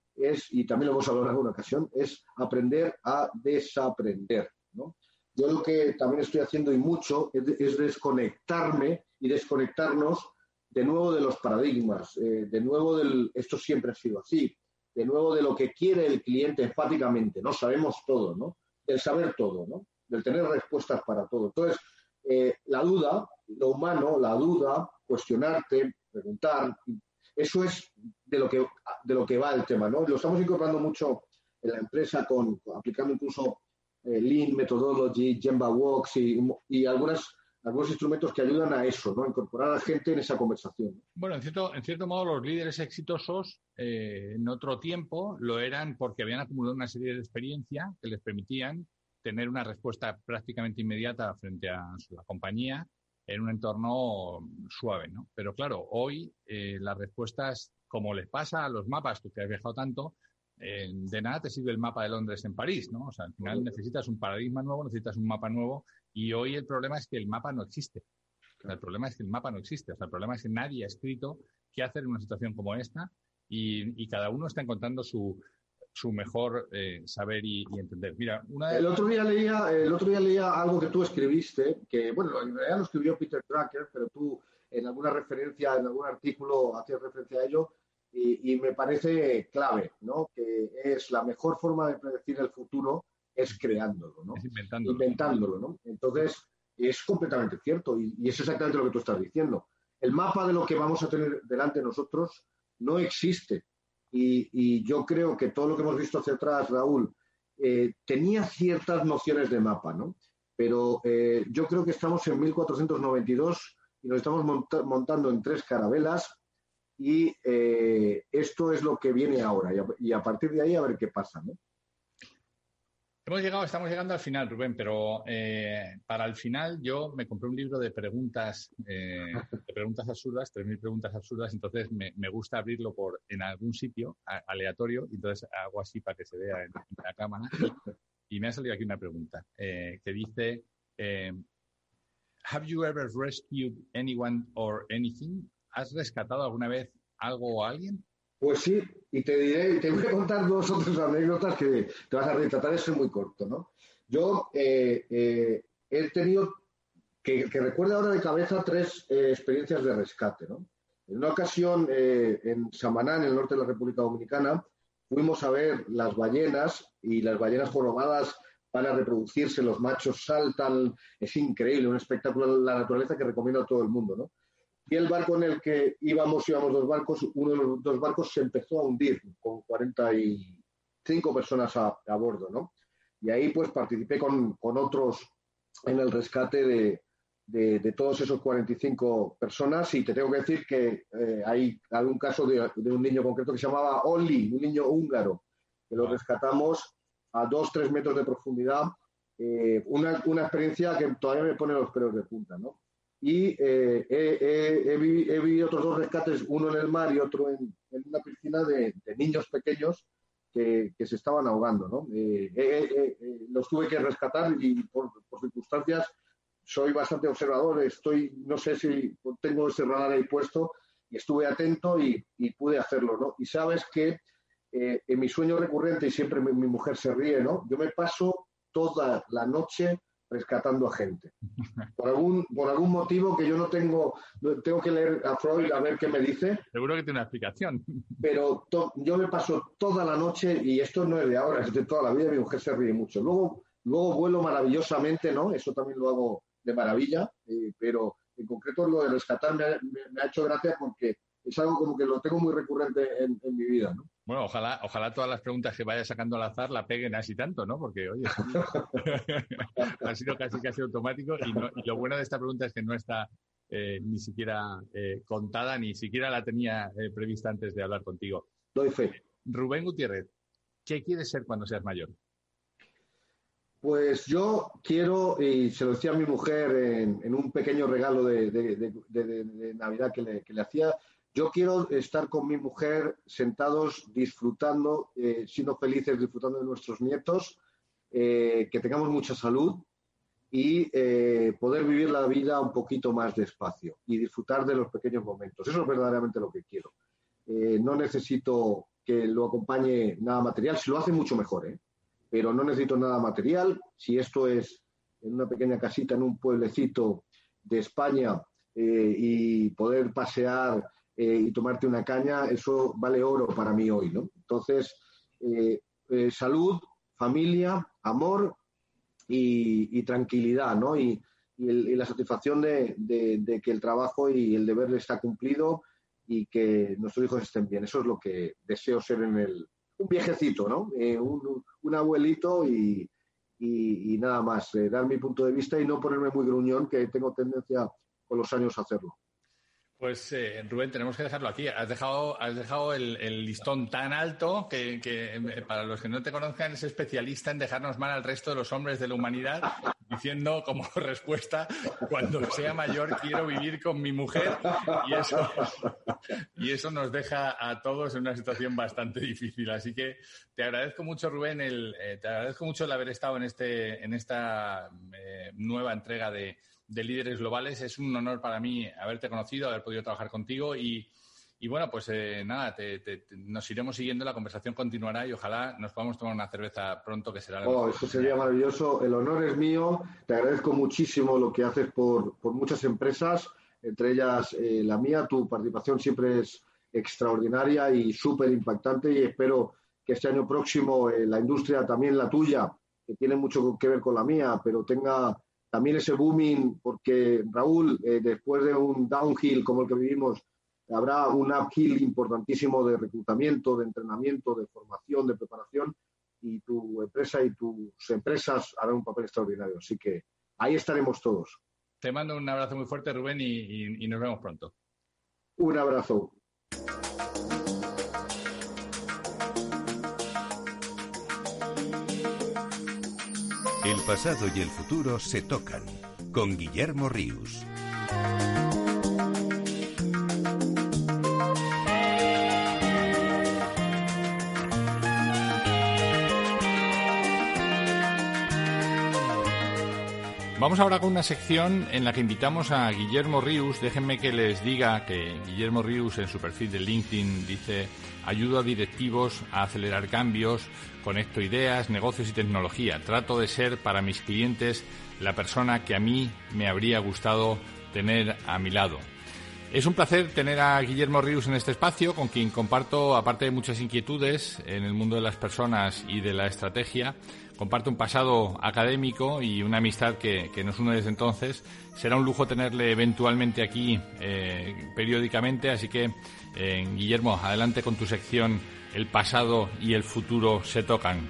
S4: y también lo hemos hablado en alguna ocasión, es aprender a desaprender, ¿no? Yo lo que también estoy haciendo y mucho es desconectarme y desconectarnos de nuevo de los paradigmas, de nuevo esto siempre ha sido así, de nuevo de lo que quiere el cliente enfáticamente, ¿no? Sabemos todo, ¿no? Del saber todo, ¿no? Del tener respuestas para todo. Entonces, la duda, lo humano, la duda, cuestionarte, preguntar, eso es de lo que va el tema, ¿no? Lo estamos incorporando mucho en la empresa aplicando incluso Lean Methodology, Gemba Walks y algunos instrumentos que ayudan a eso, ¿no? A incorporar a la gente en esa conversación.
S2: Bueno, en cierto modo, los líderes exitosos en otro tiempo lo eran porque habían acumulado una serie de experiencia que les permitían tener una respuesta prácticamente inmediata frente a la compañía en un entorno suave, ¿no? Pero claro, hoy las respuestas, como les pasa a los mapas, tú que has viajado tanto, de nada te sirve el mapa de Londres en París, ¿no? O sea, al final necesitas un paradigma nuevo, necesitas un mapa nuevo, y hoy el problema es que el mapa no existe. O sea, el problema es que el mapa no existe. O sea, el problema es que nadie ha escrito qué hacer en una situación como esta y cada uno está encontrando su mejor saber y entender. Mira,
S4: el otro día leía algo que tú escribiste, que, bueno, en realidad lo escribió Peter Drucker, pero tú en alguna referencia, en algún artículo hacías referencia a ello, y me parece clave, ¿no? Que es la mejor forma de predecir el futuro es creándolo, ¿no?
S2: Es
S4: inventándolo, ¿no? Entonces, es completamente cierto y es exactamente lo que tú estás diciendo. El mapa de lo que vamos a tener delante de nosotros no existe. Y yo creo que todo lo que hemos visto hacia atrás, Raúl, tenía ciertas nociones de mapa, ¿no? Pero yo creo que estamos en 1492 y nos estamos montando en 3 carabelas y esto es lo que viene ahora y a partir de ahí a ver qué pasa, ¿no?
S2: Estamos llegando al final, Rubén, pero para el final yo me compré un libro de preguntas absurdas, 3.000 preguntas absurdas, entonces me gusta abrirlo en algún sitio aleatorio, y entonces hago así para que se vea en la cámara. Y me ha salido aquí una pregunta que dice, ¿Have you ever rescued anyone or anything? ¿Has rescatado alguna vez algo o alguien?
S4: Pues sí, y te voy a contar 2 o 3 anécdotas que te vas a reír. Trataré de ser muy corto, ¿no? Yo he tenido, que recuerdo ahora de cabeza, 3 experiencias de rescate, ¿no? En una ocasión, en Samaná, en el norte de la República Dominicana, fuimos a ver las ballenas, y las ballenas jorobadas van a reproducirse, los machos saltan, es increíble, un espectáculo de la naturaleza que recomiendo a todo el mundo, ¿no? Y el barco en el que íbamos 2 barcos, uno de los 2 barcos se empezó a hundir con 40 y 5 personas a bordo, ¿no? Y ahí pues participé con otros en el rescate de todos esos 45 personas, y te tengo que decir que hay algún caso de un niño concreto que se llamaba Oli, un niño húngaro, que lo rescatamos a 2-3 metros de profundidad. Una experiencia que todavía me pone los pelos de punta, ¿no? Y he vivido otros 2 rescates, uno en el mar y otro en una piscina de niños pequeños que se estaban ahogando, ¿no? Los tuve que rescatar y por circunstancias soy bastante observador, no sé si tengo ese radar ahí puesto, y estuve atento y pude hacerlo, ¿no? Y sabes que en mi sueño recurrente, y siempre mi mujer se ríe, ¿no? Yo me paso toda la noche rescatando a gente. Por algún motivo que yo no tengo que leer a Freud a ver qué me dice.
S2: Seguro que tiene una explicación.
S4: Pero yo me paso toda la noche, y esto no es de ahora, es de toda la vida, mi mujer se ríe mucho. Luego vuelo maravillosamente, ¿no? Eso también lo hago de maravilla, pero en concreto lo de rescatar me ha hecho gracia porque es algo como que lo tengo muy recurrente en mi vida, ¿no?
S2: Bueno, ojalá todas las preguntas que vaya sacando al azar la peguen así tanto, ¿no? Porque, oye, ha sido casi automático, y lo bueno de esta pregunta es que no está ni siquiera contada, ni siquiera la tenía prevista antes de hablar contigo.
S4: Doy fe.
S2: Rubén Gutiérrez, ¿qué quieres ser cuando seas mayor?
S4: Pues yo quiero, y se lo decía a mi mujer en un pequeño regalo de Navidad que le hacía, yo quiero estar con mi mujer sentados, disfrutando, siendo felices, disfrutando de nuestros nietos, que tengamos mucha salud y poder vivir la vida un poquito más despacio y disfrutar de los pequeños momentos. Eso es verdaderamente lo que quiero. No necesito que lo acompañe nada material, si lo hace mucho mejor, pero no necesito nada material. Si esto es en una pequeña casita en un pueblecito de España y poder pasear y tomarte una caña, eso vale oro para mí hoy, ¿no? Entonces, salud, familia, amor y tranquilidad, ¿no? Y la satisfacción de que el trabajo y el deber está cumplido y que nuestros hijos estén bien. Eso es lo que deseo ser un viejecito, ¿no? Un abuelito y nada más, dar mi punto de vista y no ponerme muy gruñón, que tengo tendencia con los años a hacerlo.
S2: Pues Rubén, tenemos que dejarlo aquí. Has dejado el listón tan alto que para los que no te conozcan es especialista en dejarnos mal al resto de los hombres de la humanidad, diciendo como respuesta: cuando sea mayor quiero vivir con mi mujer, y eso nos deja a todos en una situación bastante difícil. Así que te agradezco mucho, Rubén, te agradezco mucho el haber estado en esta nueva entrega de Líderes Globales. Es un honor para mí haberte conocido, haber podido trabajar contigo y bueno, pues nada, nos iremos siguiendo, la conversación continuará y ojalá nos podamos tomar una cerveza pronto, que será
S4: eso sería maravilloso. El honor es mío. Te agradezco muchísimo lo que haces por muchas empresas, entre ellas la mía. Tu participación siempre es extraordinaria y súper impactante, y espero que este año próximo la industria, también la tuya, que tiene mucho que ver con la mía, pero tenga también ese booming, porque, Raúl, después de un downhill como el que vivimos, habrá un uphill importantísimo de reclutamiento, de entrenamiento, de formación, de preparación, y tu empresa y tus empresas harán un papel extraordinario. Así que ahí estaremos todos.
S2: Te mando un abrazo muy fuerte, Rubén, y nos vemos pronto.
S4: Un abrazo.
S1: El pasado y el futuro se tocan, con Guillermo Rius.
S2: Vamos ahora con una sección en la que invitamos a Guillermo Rius. Déjenme que les diga que Guillermo Rius en su perfil de LinkedIn dice: ayudo a directivos a acelerar cambios, conecto ideas, negocios y tecnología. Trato de ser para mis clientes la persona que a mí me habría gustado tener a mi lado. Es un placer tener a Guillermo Rius en este espacio, con quien comparto, aparte de muchas inquietudes en el mundo de las personas y de la estrategia, comparto un pasado académico y una amistad que nos une desde entonces. Será un lujo tenerle eventualmente aquí periódicamente, así que Guillermo, adelante con tu sección El pasado y el futuro se tocan.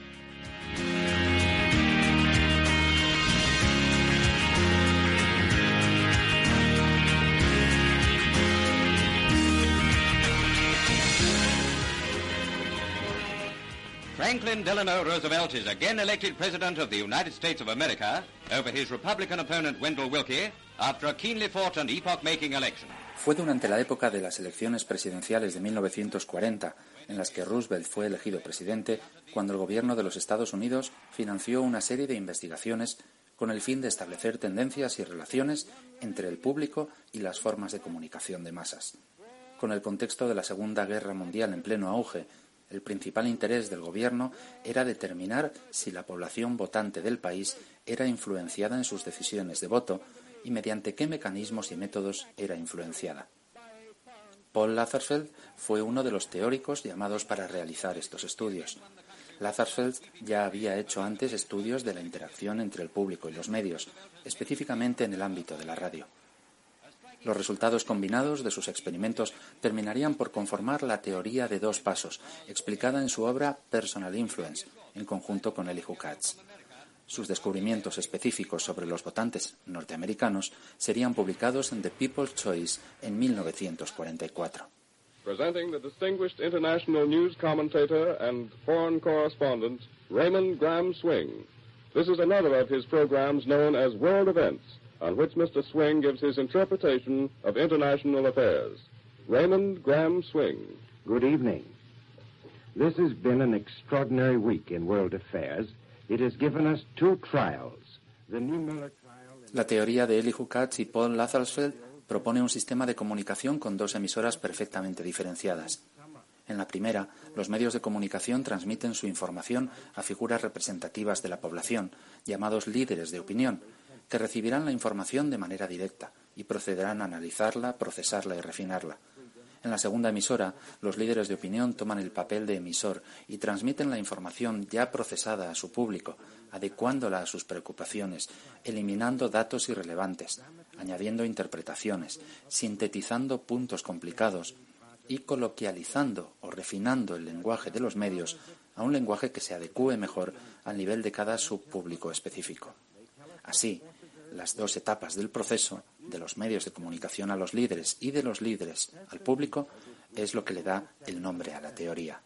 S7: Franklin Delano Roosevelt is again elected President of the United States of America over his Republican opponent Wendell Willkie after a keenly fought and epoch-making election.
S8: Fue durante la época de las elecciones presidenciales de 1940, en las que Roosevelt fue elegido presidente, cuando el gobierno de los Estados Unidos financió una serie de investigaciones con el fin de establecer tendencias y relaciones entre el público y las formas de comunicación de masas. Con el contexto de la Segunda Guerra Mundial en pleno auge, el principal interés del gobierno era determinar si la población votante del país era influenciada en sus decisiones de voto y mediante qué mecanismos y métodos era influenciada. Paul Lazarsfeld fue uno de los teóricos llamados para realizar estos estudios. Lazarsfeld ya había hecho antes estudios de la interacción entre el público y los medios, específicamente en el ámbito de la radio. Los resultados combinados de sus experimentos terminarían por conformar la teoría de 2 pasos, explicada en su obra Personal Influence, en conjunto con Elihu Katz. Sus descubrimientos específicos sobre los votantes norteamericanos serían publicados en The People's Choice en 1944.
S9: Presenting the distinguished international news commentator and foreign correspondent Raymond Graham Swing. This is another of his programs known as World Events, on which Mr. Swing gives his interpretation of international affairs. Raymond Graham Swing.
S10: Good evening. This has been an extraordinary week in world affairs. It has given us 2 trials. The Niemöller trial...
S8: La teoría de Elihu Katz y Paul Lazarsfeld propone un sistema de comunicación con 2 emisoras perfectamente diferenciadas. En la primera, los medios de comunicación transmiten su información a figuras representativas de la población, llamados líderes de opinión, que recibirán la información de manera directa y procederán a analizarla, procesarla y refinarla. En la segunda emisora, los líderes de opinión toman el papel de emisor y transmiten la información ya procesada a su público, adecuándola a sus preocupaciones, eliminando datos irrelevantes, añadiendo interpretaciones, sintetizando puntos complicados y coloquializando o refinando el lenguaje de los medios a un lenguaje que se adecúe mejor al nivel de cada subpúblico específico. Así, las 2 etapas del proceso, de los medios de comunicación a los líderes y de los líderes al público, es lo que le da el nombre a la teoría.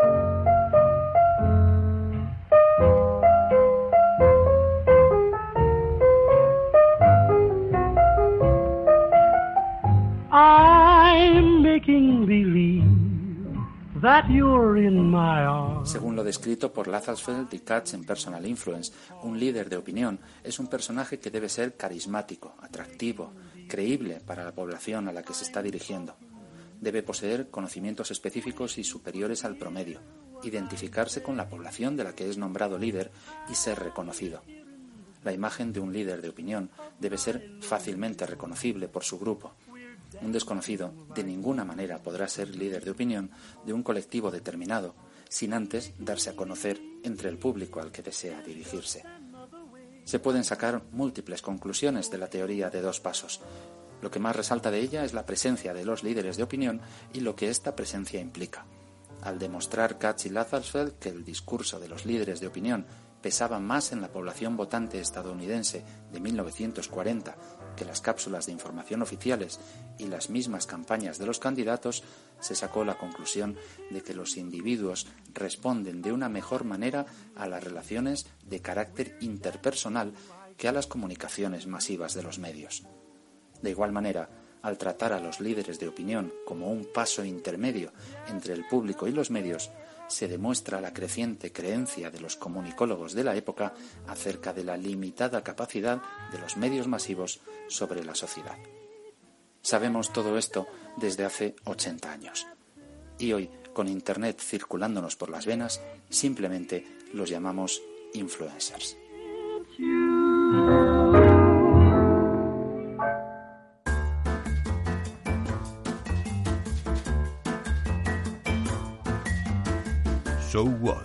S8: I'm making believe that you're in my arms. Según lo descrito por Lazarsfeld y Katz en Personal Influence, un líder de opinión es un personaje que debe ser carismático, atractivo, creíble para la población a la que se está dirigiendo. Debe poseer conocimientos específicos y superiores al promedio, identificarse con la población de la que es nombrado líder y ser reconocido. La imagen de un líder de opinión debe ser fácilmente reconocible por su grupo. Un desconocido de ninguna manera podrá ser líder de opinión de un colectivo determinado, sin antes darse a conocer entre el público al que desea dirigirse. Se pueden sacar múltiples conclusiones de la teoría de 2 pasos. Lo que más resalta de ella es la presencia de los líderes de opinión y lo que esta presencia implica. Al demostrar Katz y Lazarsfeld que el discurso de los líderes de opinión pesaba más en la población votante estadounidense de 1940 que las cápsulas de información oficiales y las mismas campañas de los candidatos, se sacó la conclusión de que los individuos responden de una mejor manera a las relaciones de carácter interpersonal que a las comunicaciones masivas de los medios. De igual manera, al tratar a los líderes de opinión como un paso intermedio entre el público y los medios, se demuestra la creciente creencia de los comunicólogos de la época acerca de la limitada capacidad de los medios masivos sobre la sociedad. Sabemos todo esto desde hace 80 años. Y hoy, con Internet circulándonos por las venas, simplemente los llamamos influencers.
S1: So What.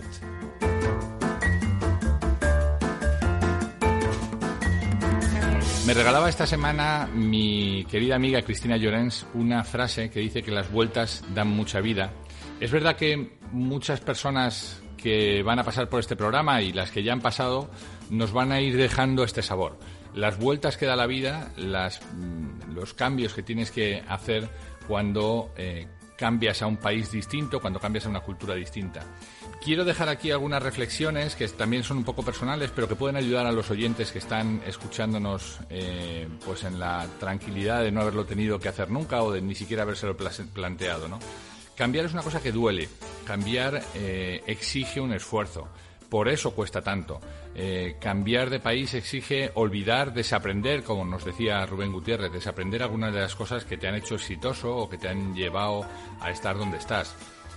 S2: Me regalaba esta semana mi querida amiga Cristina Llorens una frase que dice que las vueltas dan mucha vida. Es verdad que muchas personas que van a pasar por este programa y las que ya han pasado nos van a ir dejando este sabor. Las vueltas que da la vida, los cambios que tienes que hacer cuando cambias a un país distinto, cuando cambias a una cultura distinta. Quiero dejar aquí algunas reflexiones que también son un poco personales, pero que pueden ayudar a los oyentes que están escuchándonos pues en la tranquilidad de no haberlo tenido que hacer nunca o de ni siquiera habérselo planteado, ¿no? Cambiar es una cosa que duele. Cambiar exige un esfuerzo. Por eso cuesta tanto. Cambiar de país exige olvidar, desaprender, como nos decía Rubén Gutiérrez, desaprender algunas de las cosas que te han hecho exitoso o que te han llevado a estar donde estás.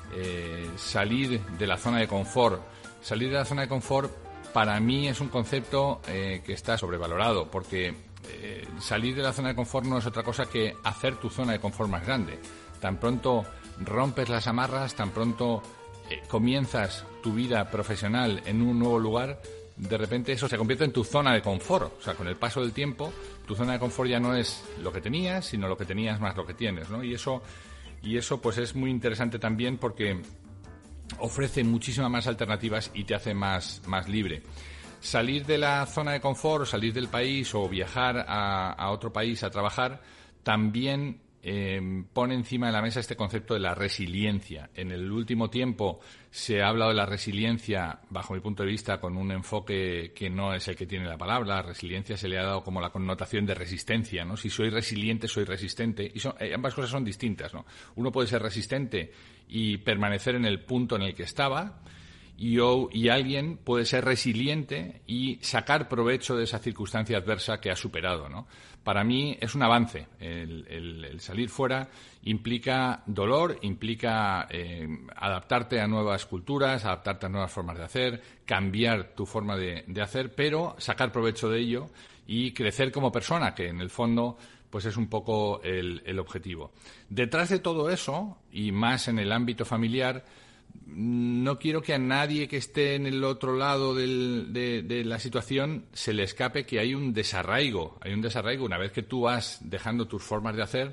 S2: Salir de la zona de confort. Salir de la zona de confort para mí es un concepto que está sobrevalorado, porque salir de la zona de confort no es otra cosa que hacer tu zona de confort más grande. Tan pronto rompes las amarras, tan pronto comienzas tu vida profesional en un nuevo lugar, de repente eso se convierte en tu zona de confort. O sea, con el paso del tiempo, tu zona de confort ya no es lo que tenías, sino lo que tenías más lo que tienes, ¿no? Y eso pues es muy interesante también porque ofrece muchísimas más alternativas y te hace más libre. Salir de la zona de confort, salir del país o viajar a otro país a trabajar también pone encima de la mesa este concepto de la resiliencia. En el último tiempo se ha hablado de la resiliencia, bajo mi punto de vista, con un enfoque que no es el que tiene la palabra. La resiliencia se le ha dado como la connotación de resistencia, ¿no? Si soy resiliente, soy resistente. Y ambas cosas son distintas, ¿no? Uno puede ser resistente y permanecer en el punto en el que estaba, y alguien puede ser resiliente y sacar provecho de esa circunstancia adversa que ha superado, ¿no? Para mí es un avance. El salir fuera implica dolor, implica adaptarte a nuevas culturas, adaptarte a nuevas formas de hacer, cambiar tu forma de hacer, pero sacar provecho de ello y crecer como persona, que en el fondo pues es un poco el objetivo. Detrás de todo eso, y más en el ámbito familiar, no quiero que a nadie que esté en el otro lado de la situación se le escape que hay un desarraigo. Hay un desarraigo una vez que tú vas dejando tus formas de hacer,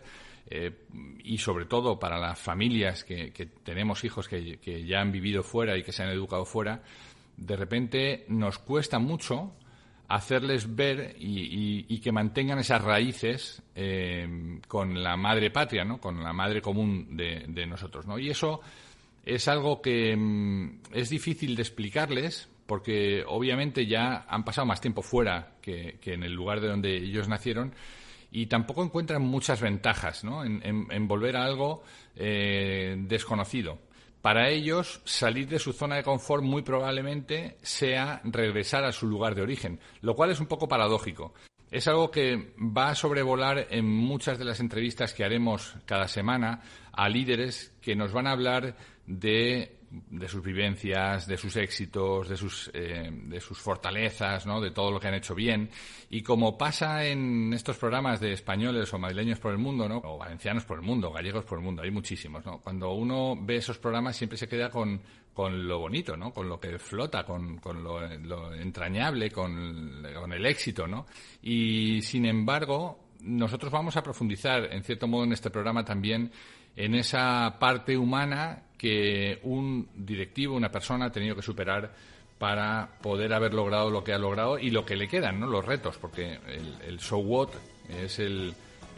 S2: y sobre todo para las familias que tenemos hijos que ya han vivido fuera y que se han educado fuera, de repente nos cuesta mucho hacerles ver y que mantengan esas raíces con la madre patria, ¿no? Con la madre común de nosotros, ¿no? Y eso es algo que es difícil de explicarles porque obviamente ya han pasado más tiempo fuera que en el lugar de donde ellos nacieron y tampoco encuentran muchas ventajas, ¿no? en volver a algo desconocido. Para ellos, salir de su zona de confort muy probablemente sea regresar a su lugar de origen, lo cual es un poco paradójico. Es algo que va a sobrevolar en muchas de las entrevistas que haremos cada semana a líderes que nos van a hablar de sus vivencias, de sus éxitos, de sus fortalezas, ¿no? De todo lo que han hecho bien. Y como pasa en estos programas de españoles o madrileños por el mundo, ¿no? O valencianos por el mundo, gallegos por el mundo, hay muchísimos, ¿no? Cuando uno ve esos programas siempre se queda con lo bonito, ¿no? Con lo que flota, con lo entrañable, con el éxito, ¿no? Y sin embargo, nosotros vamos a profundizar, en cierto modo, en este programa también en esa parte humana que un directivo, una persona ha tenido que superar para poder haber logrado lo que ha logrado y lo que le quedan, ¿no? Los retos, porque el so what es el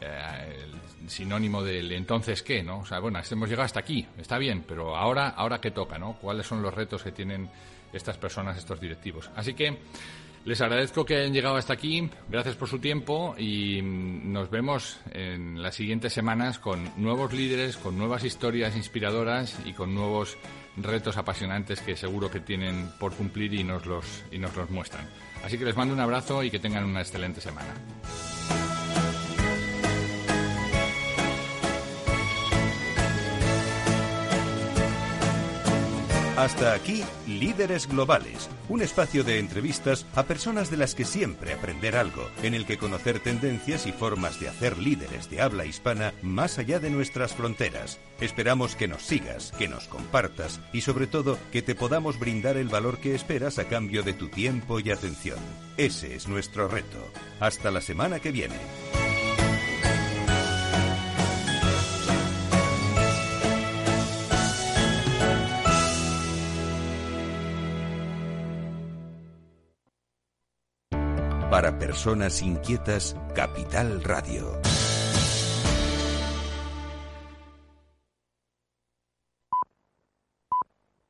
S2: sinónimo del entonces qué, ¿no? O sea, bueno, hemos llegado hasta aquí, está bien, pero ahora qué toca, ¿no? ¿Cuáles son los retos que tienen estas personas, estos directivos? Así que les agradezco que hayan llegado hasta aquí, gracias por su tiempo y nos vemos en las siguientes semanas con nuevos líderes, con nuevas historias inspiradoras y con nuevos retos apasionantes que seguro que tienen por cumplir y nos los muestran. Así que les mando un abrazo y que tengan una excelente semana.
S1: Hasta aquí Líderes Globales, un espacio de entrevistas a personas de las que siempre aprender algo, en el que conocer tendencias y formas de hacer líderes de habla hispana más allá de nuestras fronteras. Esperamos que nos sigas, que nos compartas y sobre todo que te podamos brindar el valor que esperas a cambio de tu tiempo y atención. Ese es nuestro reto. Hasta la semana que viene. Para personas inquietas, Capital Radio.